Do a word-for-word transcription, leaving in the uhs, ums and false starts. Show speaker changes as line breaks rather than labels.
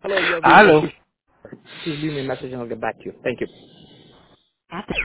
Hello, you have reached
Aló.
Steve. Please leave me a message and I'll get back to you. Thank you.
At the